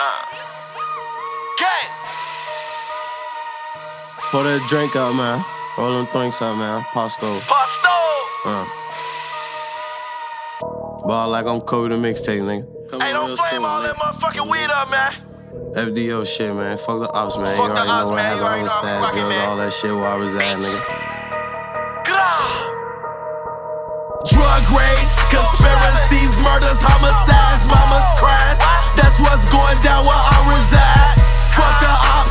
Gang. Pour that drink out, man. Roll them things out, man. Pasto. Ball like I'm Kobe the mixtape, nigga. Hey, don't flame all that motherfucking weed up, man. FDO shit, man. Fuck the ops, man. Fuck you the already ops, know what man. You already happened. know I'm Homicide, rocking, drugs, man. all that shit where I reside, nigga. Drug raids, conspiracies, murders, homicides, mamas crying. That's what's going down where I reside. Fuck the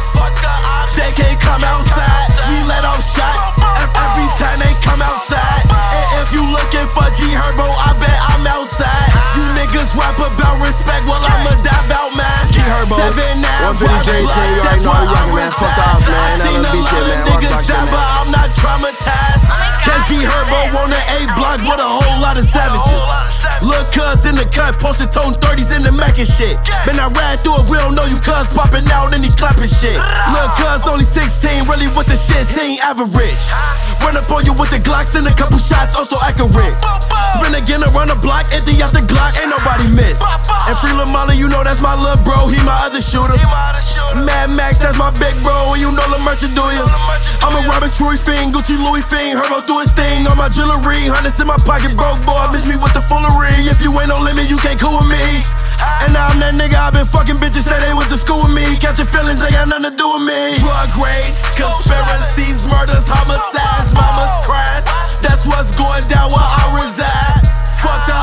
ops, they can't come outside. We let off shots every time they come outside. And if you looking for G Herbo, I bet I'm outside. You niggas rap about respect, well I'ma die about mine. G Herbo, 7-9, 150 JT, you already know how you rockin', man. Fuck the ops, man. I seen a LMB shit, lot man. of niggas die, but I'm not traumatized. Cause G Herbo on the A block with a whole lot of savages. Lil' cuz in the cut, posted tone 30s in the Mac and shit. Man, I ride through it, we don't know you cuz popping out and he clapping shit. Lil' cuz only 16, really with the shit, he ain't average. Run up on you with the Glocks and a couple shots, also accurate. Spin again around the block, empty out the Glock, ain't nobody miss. And Free Lil Molly, you know that's my little bro, he my other shooter. Mad Max, that's my big bro, and you know the merchant do ya. I'm a Robin Troy fiend, Gucci Louis fiend, Herbo do his thing on my jewelry. Hundreds in my pocket, broke boy, miss me with the foolery. If you ain't no limit, you can't cool with me. And now I'm that nigga, I been fucking bitches, say they went to school with me. Catch your feelings, ain't got nothing to do with me. Drug raids, conspiracies, murders, homicides, mamas crying. That's what's going down where I reside. Fuck the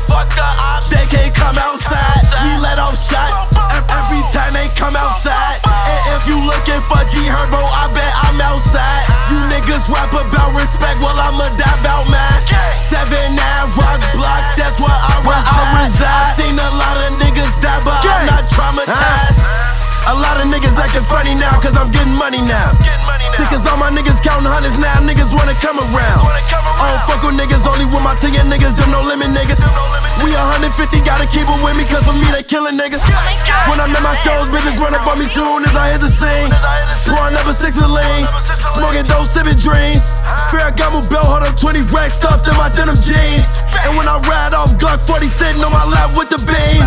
ops, they can't come outside. We let off shots every time they come outside. And if you looking for G Herbo, I bet I'm outside. You niggas rap about respect, well I'ma die about mine. 7-9 rock block, that's where I reside. Seen a lot of niggas die, but I'm not traumatized. A lot of niggas acting funny now, cause I'm getting money now. Cause all my niggas counting hundreds now, niggas wanna come around. I don't fuck with niggas, only with my team niggas, them no limit niggas. We 150, gotta keep them with me, cause for me they killing niggas. When I'm at my shows, bitches run up on me soon as I hit the scene. Pouring number 6 in lean, smoking dope, sipping dreams. Ferragamo belt, hold up 20 racks stuffed in my denim jeans. And when I ride off Glock 40 sitting on my lap with the beam.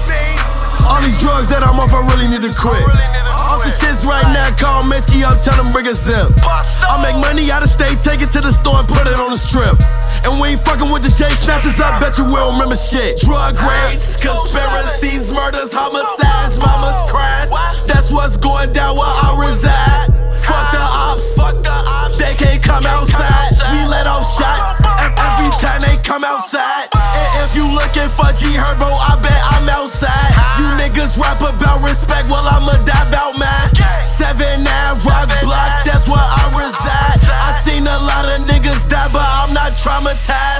All these drugs that I'm off, I really need to quit. Off the shits right now, call Mesky up, tell them bring a zip. I make money out of state, take it to the store and put it on the strip. And we ain't fucking with the J snatchers, I bet you we don't remember shit. Drug raids, conspiracies, murders, homicides, mamas crying. That's what's going down where I reside. Fuck the ops, they can't come outside. We let off shots every time they come outside. And if you looking for G Herbo, I bet I'm outside. You niggas rap about respect, well I'ma die about mine. 7-9 rock block, that's where I reside. I seen a lot of niggas die, but I'm not traumatized.